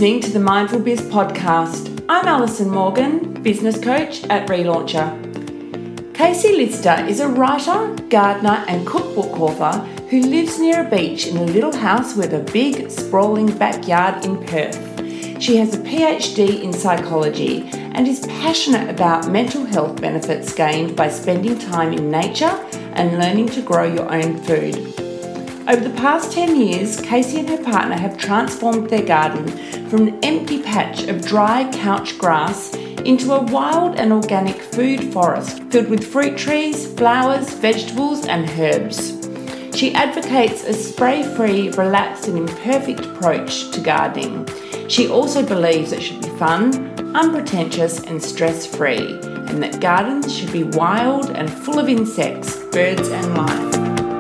listening to the Mindful Biz podcast. I'm Alison Morgan, business coach at Relauncher. Casey Lister is a writer, gardener and cookbook author who lives near a beach in a little house with a big, sprawling backyard in Perth. She has a PhD in psychology and is passionate about mental health benefits gained by spending time in nature and learning to grow your own food. Over the past 10 years, Casey and her partner have transformed their garden from an empty patch of dry couch grass into a wild and organic food forest filled with fruit trees, flowers, vegetables and herbs. She advocates a spray-free, relaxed and imperfect approach to gardening. She also believes it should be fun, unpretentious and stress-free, and that gardens should be wild and full of insects, birds and life.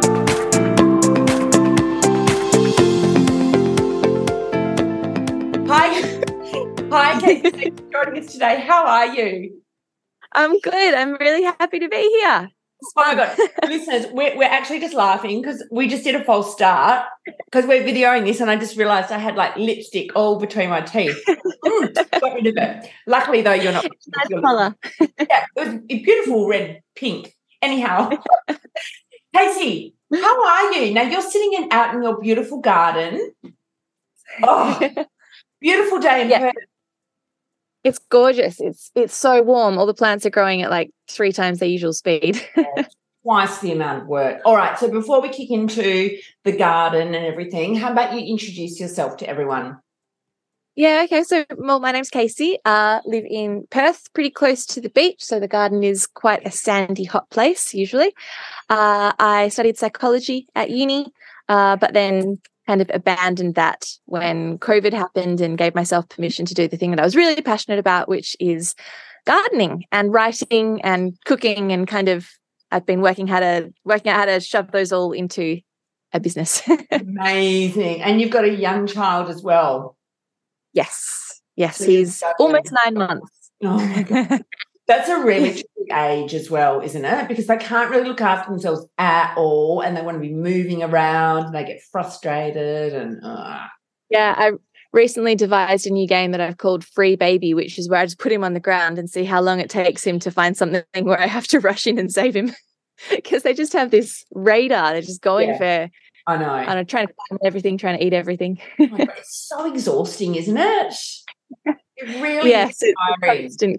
Hi, Casey. Thanks for joining us today. How are you? I'm good. I'm really happy to be here. Oh my God. Listeners, we're actually just laughing because we just did a false start because we're videoing this and I just realised I had like lipstick all between my teeth. Got rid of it. Luckily, though, you're not. Nice colour. Yeah, it was a beautiful red pink. Anyhow, Casey, how are you? Now, you're sitting out in your beautiful garden. Oh, beautiful day in Perth. It's gorgeous. It's so warm. All the plants are growing at like 3 times their usual speed. Twice the amount of work. All right, so before we kick into the garden and everything, how about you introduce yourself to everyone? Yeah, okay. So, well, my name's Casey. Live in Perth, pretty close to the beach. So the garden is quite a sandy, hot place usually. I studied psychology at uni, but then kind of abandoned that when COVID happened and gave myself permission to do the thing that I was really passionate about, which is gardening and writing and cooking, and kind of I've been working out how to shove those all into a business. Amazing. And you've got a young child as well. Yes, so he's almost 9 months. Oh my God. That's a really tricky age as well, isn't it? Because they can't really look after themselves at all and they want to be moving around and they get frustrated and Yeah, I recently devised a new game that I've called Free Baby, which is where I just put him on the ground and see how long it takes him to find something where I have to rush in and save him, because they just have this radar. They're just going for, I know. And trying to find everything, trying to eat everything. Oh my God, it's so exhausting, isn't it? It really is tiring.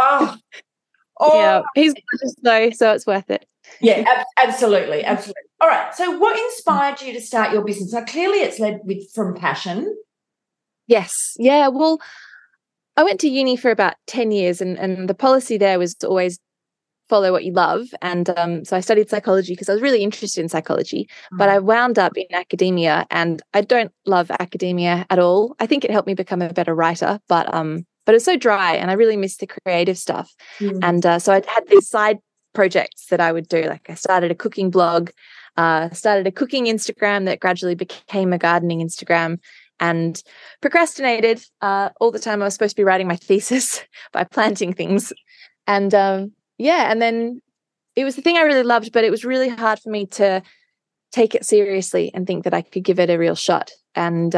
Yeah, he's gorgeous though, so it's worth it. Yeah, absolutely. All right, so what inspired you to start your business? Now, clearly it's led from passion. Yes, yeah, well, I went to uni for about 10 years and the policy there was to always follow what you love, and so I studied psychology because I was really interested in psychology, but I wound up in academia and I don't love academia at all. I think it helped me become a better writer, but it's so dry and I really miss the creative stuff. And so I had these side projects that I would do. Like I started a cooking blog, started a cooking Instagram that gradually became a gardening Instagram, and procrastinated all the time I was supposed to be writing my thesis by planting things. And and then it was the thing I really loved, but it was really hard for me to take it seriously and think that I could give it a real shot. And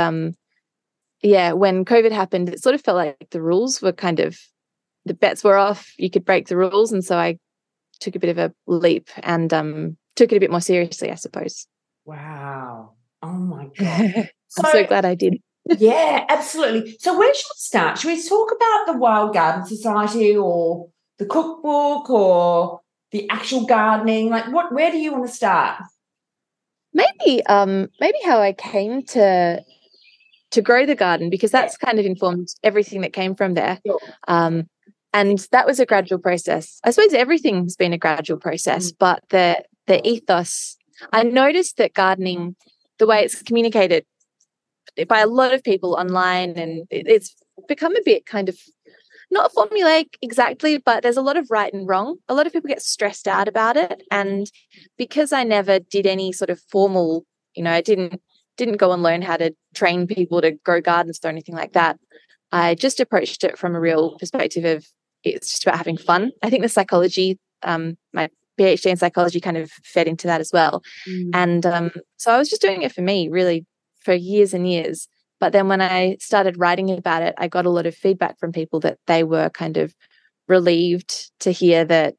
when COVID happened, it sort of felt like the rules were the bets were off. You could break the rules. And so I took a bit of a leap and took it a bit more seriously, I suppose. Wow. Oh my God. I'm so glad I did. Yeah, absolutely. So where should we start? Should we talk about the Wild Garden Society or the cookbook or the actual gardening? Like where do you want to start? Maybe how I came to grow the garden, because that's kind of informed everything that came from there. Sure. And that was a gradual process. I suppose everything's been a gradual process, but the ethos, I noticed that gardening, the way it's communicated by a lot of people online, and it's become a bit kind of not formulaic exactly, but there's a lot of right and wrong. A lot of people get stressed out about it. And because I never did any sort of formal, I didn't go and learn how to train people to grow gardens or anything like that. I just approached it from a real perspective of it's just about having fun. I think the psychology, my PhD in psychology kind of fed into that as well. And so I was just doing it for me really for years and years. But then when I started writing about it, I got a lot of feedback from people that they were kind of relieved to hear that,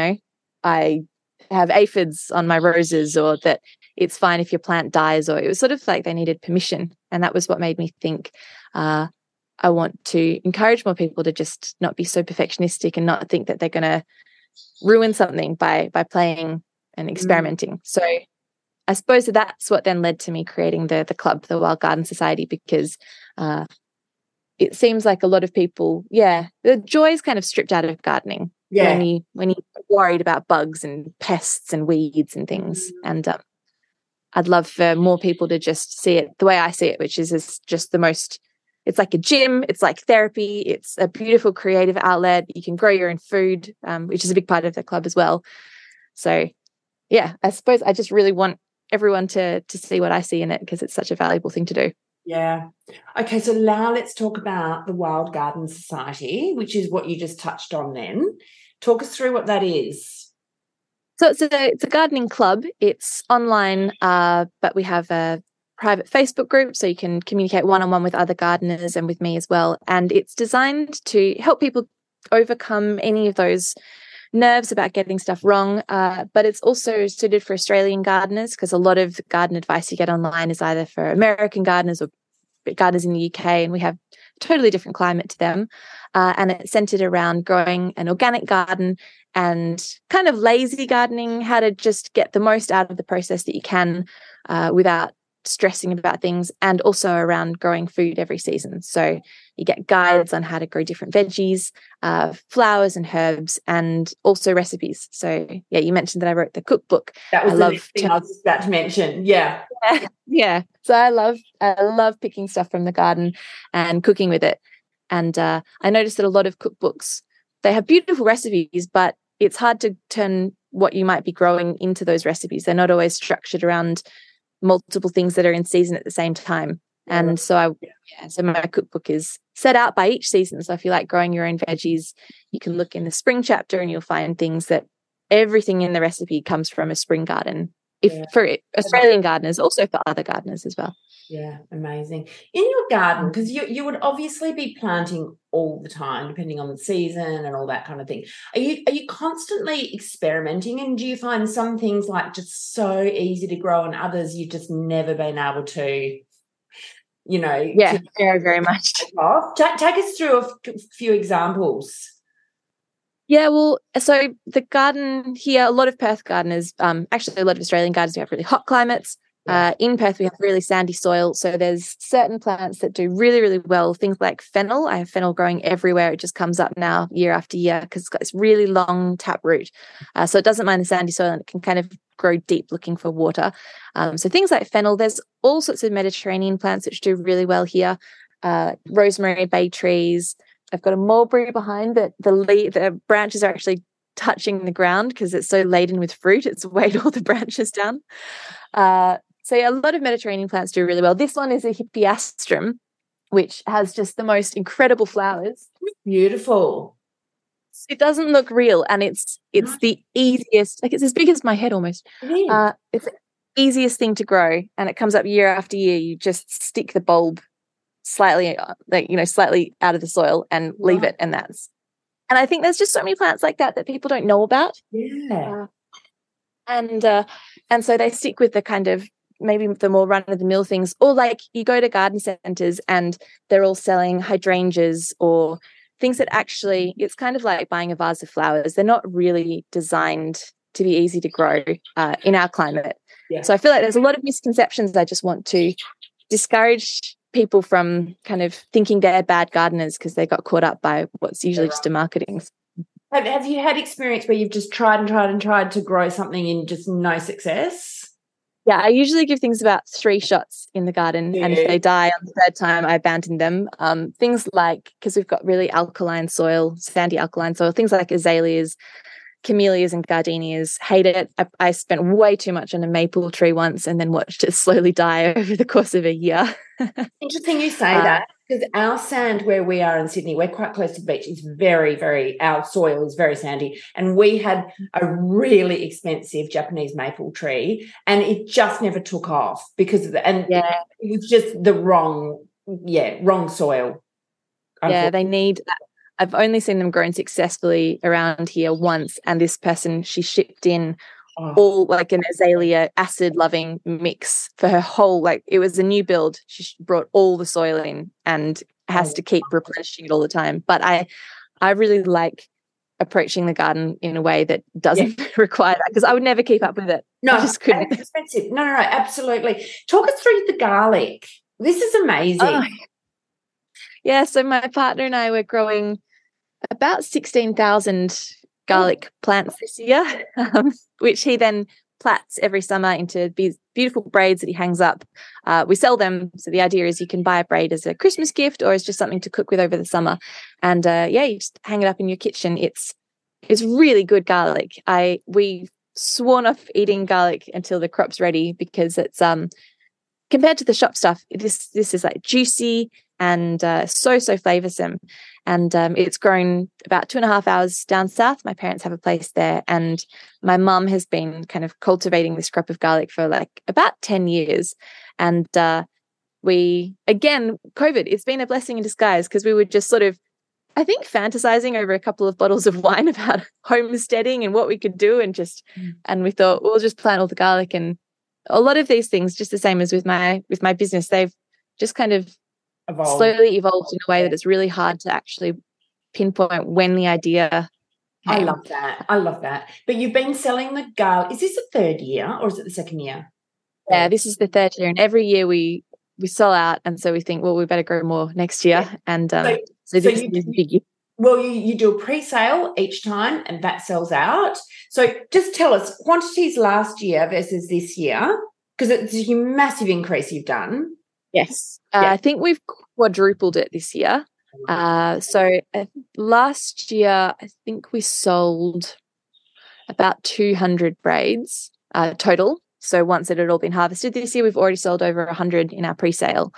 I have aphids on my roses, or that it's fine if your plant dies, or it was sort of like they needed permission. And that was what made me think I want to encourage more people to just not be so perfectionistic and not think that they're going to ruin something by playing and experimenting. So I suppose that's what then led to me creating the club, the Wild Garden Society, because it seems like a lot of people, the joy is kind of stripped out of gardening when you're worried about bugs and pests and weeds and things. And I'd love for more people to just see it the way I see it, which is just the most, it's like a gym, it's like therapy, it's a beautiful creative outlet. You can grow your own food, which is a big part of the club as well. So I suppose I just really want everyone to see what I see in it, because it's such a valuable thing to do. Yeah. Okay, so now let's talk about the Wild Garden Society, which is what you just touched on then. Talk us through what that is. So it's a gardening club. It's online, but we have a private Facebook group, so you can communicate one-on-one with other gardeners and with me as well. And it's designed to help people overcome any of those nerves about getting stuff wrong, but it's also suited for Australian gardeners, because a lot of garden advice you get online is either for American gardeners or gardeners in the UK, and we have a totally different climate to them. And it's centered around growing an organic garden and kind of lazy gardening, how to just get the most out of the process that you can without stressing about things, and also around growing food every season. So you get guides on how to grow different veggies, flowers and herbs, and also recipes. So you mentioned that I wrote the cookbook. That was the next thing I was about to mention. Yeah. So I love picking stuff from the garden and cooking with it. And I noticed that a lot of cookbooks, they have beautiful recipes, but it's hard to turn what you might be growing into those recipes. They're not always structured around multiple things that are in season at the same time. And so so my cookbook is set out by each season. So if you like growing your own veggies, you can look in the spring chapter and you'll find things that everything in the recipe comes from a spring garden. For Australian gardeners, also for other gardeners as well. Yeah, amazing. In your garden, because you would obviously be planting all the time, depending on the season and all that kind of thing. Are you constantly experimenting, and do you find some things like just so easy to grow and others you've just never been able to, very, very much. Take us through a few examples. Yeah, well, so the garden here, a lot of Perth gardeners, actually a lot of Australian gardeners, we have really hot climates. In Perth, we have really sandy soil. So there's certain plants that do really, really well. Things like fennel. I have fennel growing everywhere. It just comes up now year after year because it's got this really long tap root. So it doesn't mind the sandy soil, and it can kind of grow deep looking for water. So things like fennel. There's all sorts of Mediterranean plants which do really well here. Rosemary, bay trees. I've got a mulberry behind that the branches are actually touching the ground because it's so laden with fruit. It's weighed all the branches down. So a lot of Mediterranean plants do really well. This one is a hippeastrum, which has just the most incredible flowers. Beautiful. It doesn't look real, and it's the easiest. Like, it's as big as my head almost. It's the easiest thing to grow, and it comes up year after year. You just stick the bulb slightly out of the soil and leave it, and I think there's just so many plants like that people don't know about. And so they stick with the kind of maybe the more run-of-the-mill things, or like you go to garden centres and they're all selling hydrangeas or things that actually, it's kind of like buying a vase of flowers. They're not really designed to be easy to grow in our climate. So I feel like there's a lot of misconceptions. I just want to discourage people from kind of thinking they're bad gardeners because they got caught up by what's usually just a marketing. Have you had experience where you've just tried to grow something and just no success? Yeah, I usually give things about 3 shots in the garden, and if they die on the 3rd time, I abandon them. Things like, because we've got really alkaline soil, sandy alkaline soil, things like azaleas, camellias and gardenias, hate it. I spent way too much on a maple tree once and then watched it slowly die over the course of a year. Interesting you say that, because our sand where we are in Sydney, we're quite close to the beach, is very, our soil is very sandy, and we had a really expensive Japanese maple tree and it just never took off because of it was just the wrong wrong soil. Yeah, they need that. I've only seen them grown successfully around here once, and this person, she shipped in all like an azalea acid loving mix for her whole, like it was a new build. She brought all the soil in and has to keep replenishing it all the time. But I really like approaching the garden in a way that doesn't require that, because I would never keep up with it. No, I just couldn't. It's expensive. No, absolutely. Talk us through the garlic. This is amazing. Yeah, so my partner and I were growing about 16,000 garlic plants this year, which he then plats every summer into these beautiful braids that he hangs up. We sell them. So the idea is you can buy a braid as a Christmas gift or as just something to cook with over the summer. And you just hang it up in your kitchen. It's really good garlic. We sworn off eating garlic until the crop's ready, because it's compared to the shop stuff, this is like juicy and so flavoursome. And it's grown about 2.5 hours down south. My parents have a place there, and my mum has been kind of cultivating this crop of garlic for like about 10 years. And COVID, it's been a blessing in disguise, because we were just sort of, I think, fantasizing over a couple of bottles of wine about homesteading and what we could do, and we thought, we'll just plant all the garlic. And a lot of these things, just the same as with my business, they've just kind of slowly evolved in a way that it's really hard to actually pinpoint when the idea came. I love that. But you've been selling the garlic. Is this the third year or is it the second year? Yeah, this is the third year, and every year we sell out, and so we think, well, we better grow more next year. Yeah. And so this is big year. Well, you do a pre-sale each time, and that sells out. So just tell us quantities last year versus this year, because it's a massive increase you've done. Yes. I think we've quadrupled it this year. So last year, I think we sold about 200 braids total. So once it had all been harvested, this year we've already sold over 100 in our pre-sale.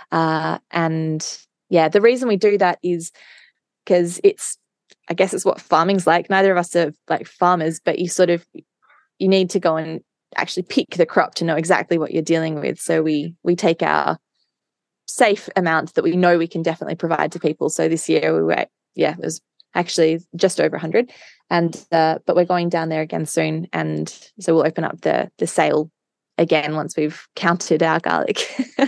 And yeah, the reason we do that is because I guess it's what farming's like. Neither of us are like farmers, but you need to go and actually pick the crop to know exactly what you're dealing with. So we take our safe amount that we know we can definitely provide to people. So this year it was actually just over 100, and but we're going down there again soon, and so we'll open up the sale again once we've counted our garlic.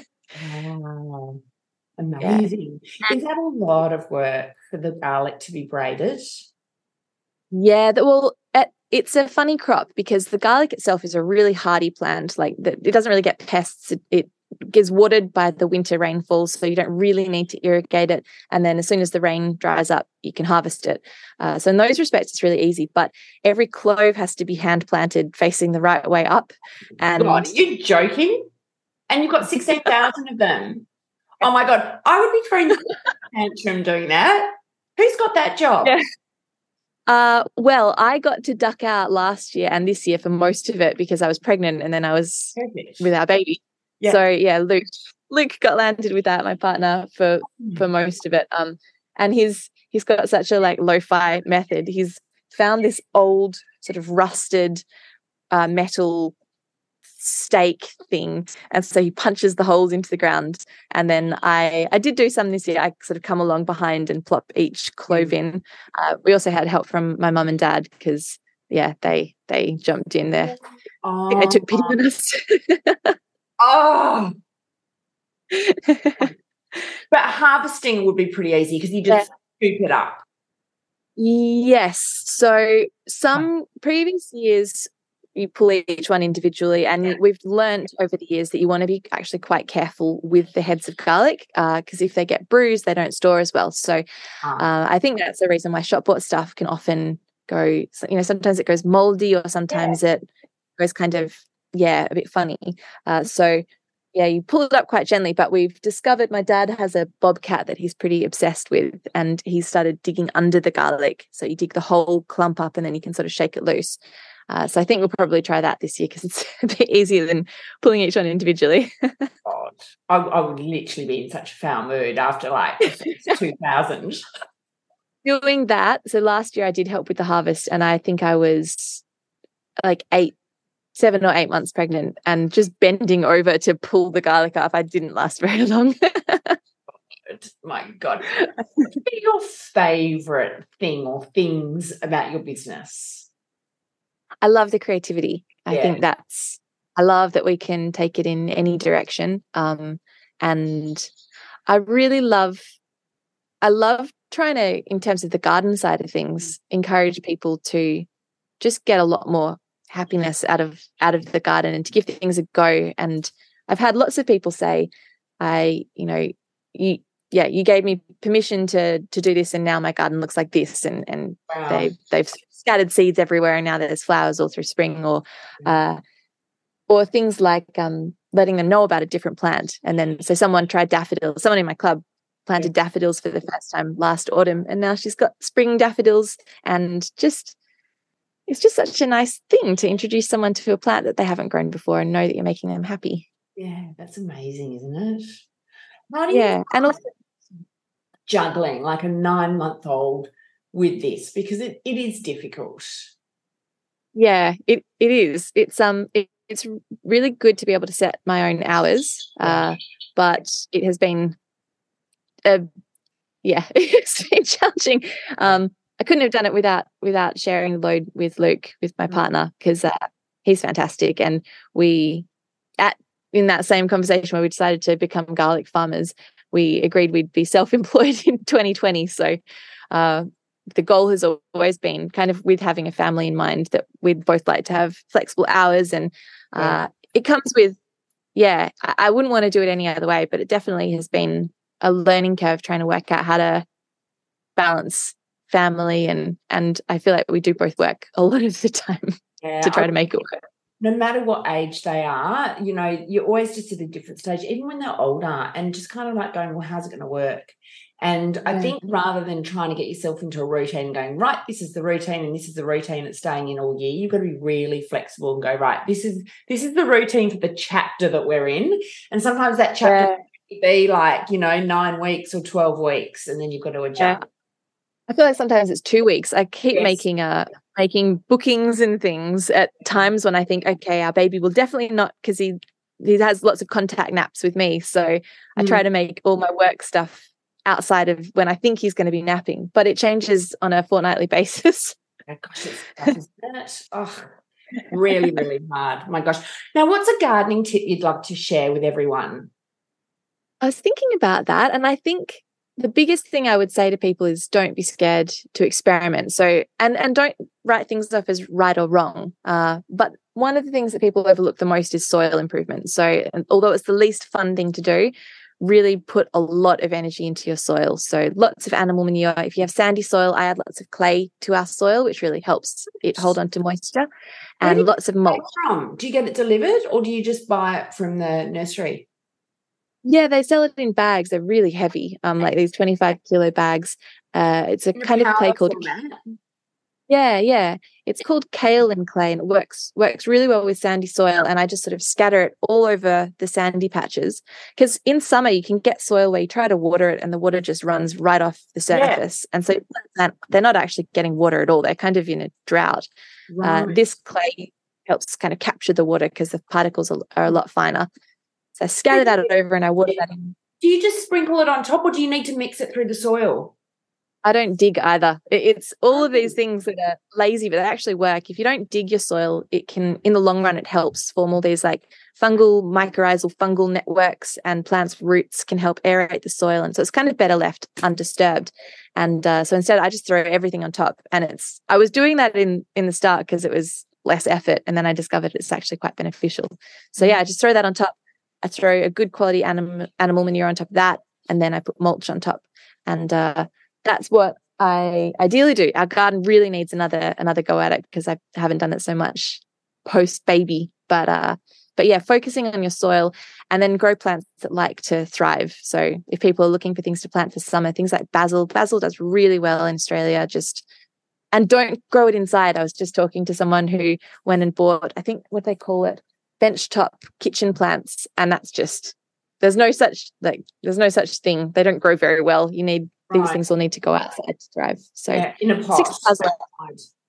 Wow, amazing! Yeah. Is that a lot of work for the garlic to be braided? Yeah, it's a funny crop because the garlic itself is a really hardy plant. Like it doesn't really get pests. It gets watered by the winter rainfalls, so you don't really need to irrigate it. And then as soon as the rain dries up, you can harvest it. So in those respects, it's really easy. But every clove has to be hand planted facing the right way up. And God, are you joking? And you've got 16,000 of them. Oh my God, I would be throwing a tantrum doing that. Who's got that job? Yeah. Well, I got to duck out last year and this year for most of it because I was pregnant, and then I was with our baby. Yeah. So yeah, Luke got landed with that, my partner, for most of it. And he's got such a like lo-fi method. He's found this old sort of rusted metal stake thing, and so he punches the holes into the ground. And then I did do some this year. I sort of come along behind and plop each clove in. We also had help from my mum and dad because they jumped in there. I think they took pity on us. Oh, but harvesting would be pretty easy because you just scoop it up. Yes. So some previous years you pull each one individually, and we've learned over the years that you want to be actually quite careful with the heads of garlic because if they get bruised, they don't store as well. So I think that's the reason why shop bought stuff can often go, sometimes it goes moldy or sometimes it goes kind of, a bit funny. You pull it up quite gently, but we've discovered my dad has a bobcat that he's pretty obsessed with, and he started digging under the garlic. So you dig the whole clump up and then you can sort of shake it loose. So I think we'll probably try that this year because it's a bit easier than pulling each one individually. God, I would literally be in such a foul mood after like 2,000. Doing that. So last year I did help with the harvest, and I think I was like 7 or 8 months pregnant, and just bending over to pull the garlic up, I didn't last very long. My God. What's been your favourite thing or things about your business? I love the creativity. I Yeah. think I love that we can take it in any direction. And I really I love trying to, in terms of the garden side of things, encourage people to just get a lot more happiness out of the garden and to give things a go. And I've had lots of people say, you gave me permission to do this, and now my garden looks like this. And Wow. they've scattered seeds everywhere, and now there's flowers all through spring, or things like letting them know about a different plant. And then so someone tried daffodils. Someone in my club planted daffodils for the first time last autumn, and now she's got spring daffodils. And it's just such a nice thing to introduce someone to a plant that they haven't grown before and know that you're making them happy. Yeah, that's amazing, isn't it? How do you and also juggling like a 9-month-old with this? Because it is difficult. Yeah, it is. It's really good to be able to set my own hours, but it has been, it's been challenging. I couldn't have done it without sharing the load with Luke, with my partner, because he's fantastic. And in that same conversation where we decided to become garlic farmers, we agreed we'd be self-employed in 2020. So the goal has always been, kind of with having a family in mind, that we'd both like to have flexible hours. And it comes with, I wouldn't want to do it any other way, but it definitely has been a learning curve trying to work out how to balance family and I feel like we do both work a lot of the time to try to make it work. No matter what age they are, you're always just at a different stage, even when they're older, and just kind of like going, well, how's it going to work? And I think rather than trying to get yourself into a routine and going, right, this is the routine and this is the routine that's staying in all year, you've got to be really flexible and go, right, this is the routine for the chapter that we're in. And sometimes that chapter could be like, 9 weeks or 12 weeks, and then you've got to adjust. I feel like sometimes it's 2 weeks. I keep making bookings and things at times when I think, okay, our baby will definitely not, because he has lots of contact naps with me. So I try to make all my work stuff outside of when I think he's going to be napping, but it changes on a fortnightly basis. Oh gosh, it's tough, isn't it? Oh, really, really hard. My gosh. Now, what's a gardening tip you'd love to share with everyone? I was thinking about that, and I think the biggest thing I would say to people is don't be scared to experiment. So, and don't write things off as right or wrong. But one of the things that people overlook the most is soil improvement. So, although it's the least fun thing to do, really put a lot of energy into your soil. So lots of animal manure. If you have sandy soil, I add lots of clay to our soil, which really helps it hold on to moisture, and lots of mulch. From? Do you get it delivered, or do you just buy it from the nursery? Yeah, they sell it in bags. They're really heavy, like these 25-kilo bags. It's a kind of clay called it's called kaolin clay, and it works really well with sandy soil. And I just sort of scatter it all over the sandy patches, because in summer you can get soil where you try to water it and the water just runs right off the surface, and so they're not actually getting water at all. They're kind of in a drought. This clay helps kind of capture the water because the particles are a lot finer. So I scatter that over and I water that in. Do you just sprinkle it on top, or do you need to mix it through the soil? I don't dig either. It's all of these things that are lazy, but they actually work. If you don't dig your soil, it can, in the long run, it helps form all these like fungal, mycorrhizal fungal networks, and plants' roots can help aerate the soil. And so it's kind of better left undisturbed. And so instead I just throw everything on top. And I was doing that in the start because it was less effort. And then I discovered it's actually quite beneficial. So I just throw that on top. I throw a good quality animal manure on top of that. And then I put mulch on top. And that's what I ideally do. Our garden really needs another go at it, because I haven't done it so much post baby. But yeah, focusing on your soil, and then grow plants that like to thrive. So if people are looking for things to plant for summer, things like basil does really well in Australia. And don't grow it inside. I was just talking to someone who went and bought, I think what they call it, benchtop kitchen plants, and that's just there's no such thing. They don't grow very well. You need these things will need to go outside to thrive. So in a pot.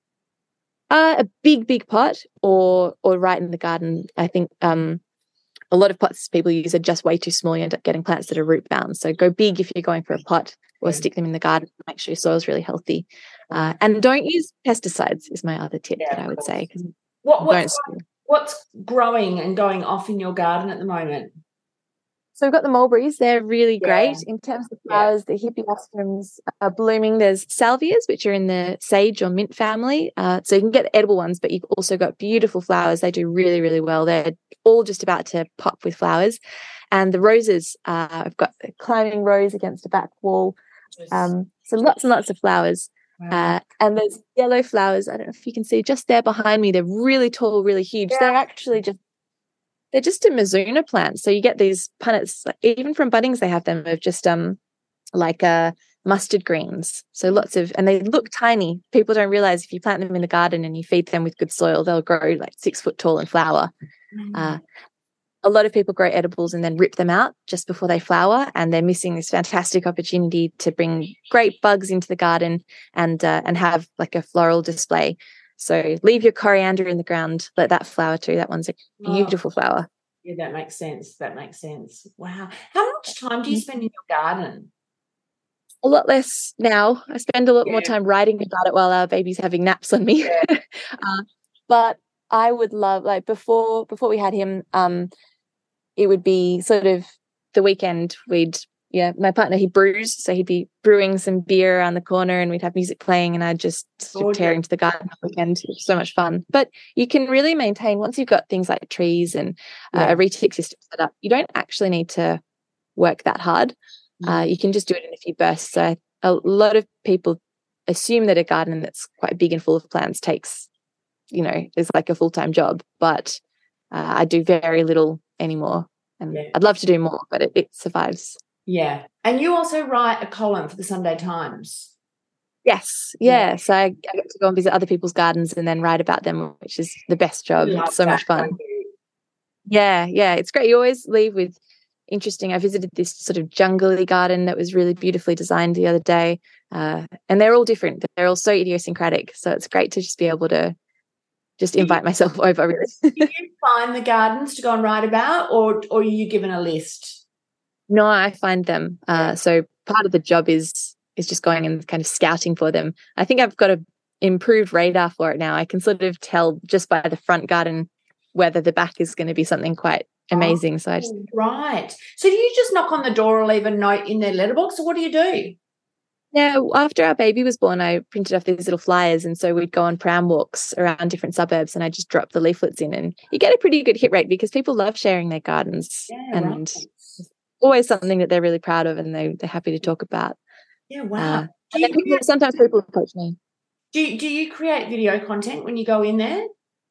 A big pot, or right in the garden. I think a a lot of pots people use are just way too small. You end up getting plants that are root bound. So go big if you're going for a pot, or stick them in the garden. Make sure your soil's really healthy. And don't use pesticides is my other tip that I would say. What's growing and going off in your garden at the moment? So we've got the mulberries. They're really great. In terms of flowers, the hippeosperums are blooming. There's salvias, which are in the sage or mint family. So you can get edible ones, but you've also got beautiful flowers. They do really, really well. They're all just about to pop with flowers. And the roses, I've got the climbing rose against a back wall. So lots and lots of flowers. Wow. And there's yellow flowers. I don't know if you can see just there behind me. They're really tall, really huge. Yeah. They're actually they're just a Mizuna plant. So you get these punnets, even from Bunnings, they have them of just mustard greens. So and they look tiny. People don't realize if you plant them in the garden and you feed them with good soil, they'll grow like 6 foot tall and flower. A lot of people grow edibles and then rip them out just before they flower, and they're missing this fantastic opportunity to bring great bugs into the garden and have like a floral display. So leave your coriander in the ground, let that flower too. That one's a beautiful flower. Yeah, that makes sense. Wow. How much time do you spend in your garden? A lot less now. I spend a lot more time writing about it while our baby's having naps on me. Yeah. But I would love, like before we had him, it would be sort of the weekend my partner, he brews, so he'd be brewing some beer around the corner and we'd have music playing and I'd just tear into the garden all weekend. It was so much fun. But you can really maintain, once you've got things like trees and a retic system set up, you don't actually need to work that hard. You can just do it in a few bursts. So a lot of people assume that a garden that's quite big and full of plants takes, is like a full-time job. But I do very little anymore. And I'd love to do more, but it survives. Yeah. And you also write a column for the Sunday Times. Yes. Yeah. So I get to go and visit other people's gardens and then write about them, which is the best job. It's so much fun. Yeah. Yeah. It's great. You always leave with interesting. I visited this sort of jungly garden that was really beautifully designed the other day. And they're all different. They're all so idiosyncratic. So it's great to just be able to just invite myself over, really. Do you find the gardens to go and write about, or are you given a list? No, I find them. So part of the job is just going and kind of scouting for them. I think I've got an improved radar for it now. I can sort of tell just by the front garden whether the back is going to be something quite amazing. So right. So do you just knock on the door or leave a note in their letterbox, or what do you do? Yeah, after our baby was born, I printed off these little flyers, and so we'd go on pram walks around different suburbs and I just drop the leaflets in, and you get a pretty good hit rate because people love sharing their gardens. And always something that they're really proud of and they're happy to talk about. Yeah, wow. Sometimes people approach me. Do you create video content when you go in there?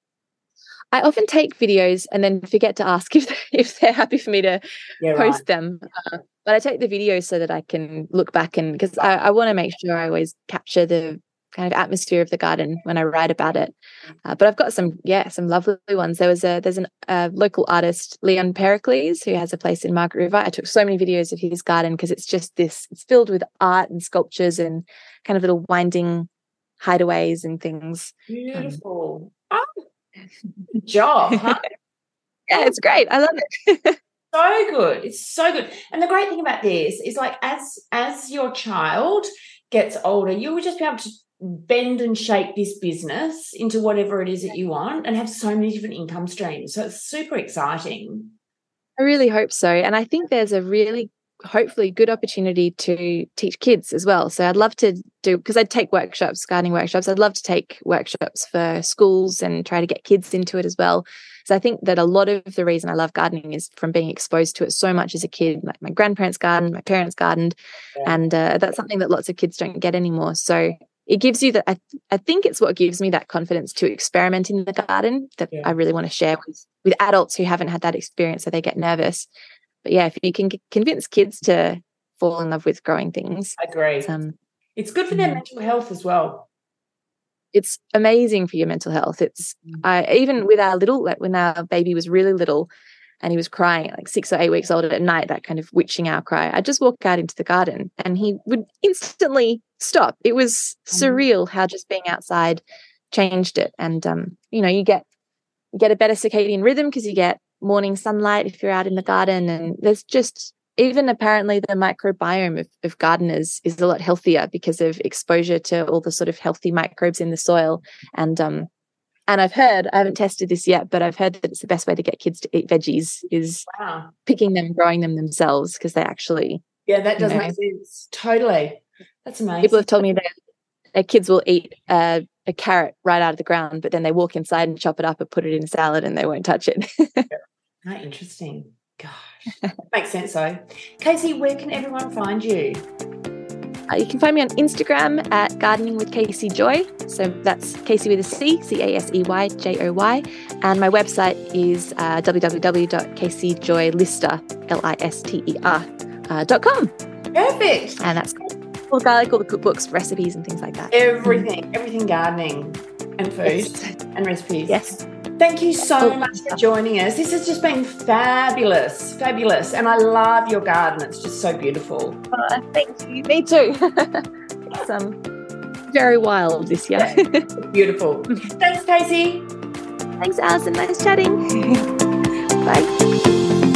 I often take videos and then forget to ask if they're happy for me to post them. But I take the videos so that I can look back, and because I want to make sure I always capture the kind of atmosphere of the garden when I write about it. But I've got some lovely ones. There's a local artist, Leon Pericles, who has a place in Margaret River. I took so many videos of his garden because it's filled with art and sculptures and kind of little winding hideaways and things. Beautiful. Good job, huh? Yeah, it's great. I love it. So good. It's so good. And the great thing about this is, like, as your child gets older, you will just be able to bend and shape this business into whatever it is that you want and have so many different income streams. So it's super exciting. I really hope so. And I think there's a really, hopefully, good opportunity to teach kids as well. So I'd love to because I'd take gardening workshops. I'd love to take workshops for schools and try to get kids into it as well. So I think that a lot of the reason I love gardening is from being exposed to it so much as a kid. Like my grandparents gardened, my parents gardened, and that's something that lots of kids don't get anymore. So it gives you that. I think it's what gives me that confidence to experiment in the garden that I really want to share with adults who haven't had that experience, so they get nervous. But yeah, if you can convince kids to fall in love with growing things, I agree. It's good for their mental health as well. It's amazing for your mental health. It's even with when our baby was really little and he was crying at like 6 or 8 weeks old at night, that kind of witching hour cry, I'd just walk out into the garden and he would instantly stop. It was surreal how just being outside changed it. And you get a better circadian rhythm because you get morning sunlight if you're out in the garden. And there's just, even apparently the microbiome of gardeners is a lot healthier because of exposure to all the sort of healthy microbes in the soil. And I've heard, I haven't tested this yet, but I've heard that it's the best way to get kids to eat veggies is picking them, growing them themselves, because they actually... Yeah, that does make sense. Totally. That's amazing. People have told me that their kids will eat a carrot right out of the ground, but then they walk inside and chop it up and put it in a salad and they won't touch it. Interesting. Gosh, makes sense though. Casey, where can everyone find you? You can find me on Instagram at Gardening with Casey Joy. So that's Casey with a C, CASEYJOY. And my website is www.caseyjoylister.com. Perfect. And that's all garlic, all the cookbooks, recipes and things like that. Everything gardening and food and recipes. Yes. Thank you so much for joining us. This has just been fabulous. And I love your garden. It's just so beautiful. Thank you. Me too. It's very wild this year. Beautiful. Thanks, Casey. Thanks, Alison. Nice chatting. Bye.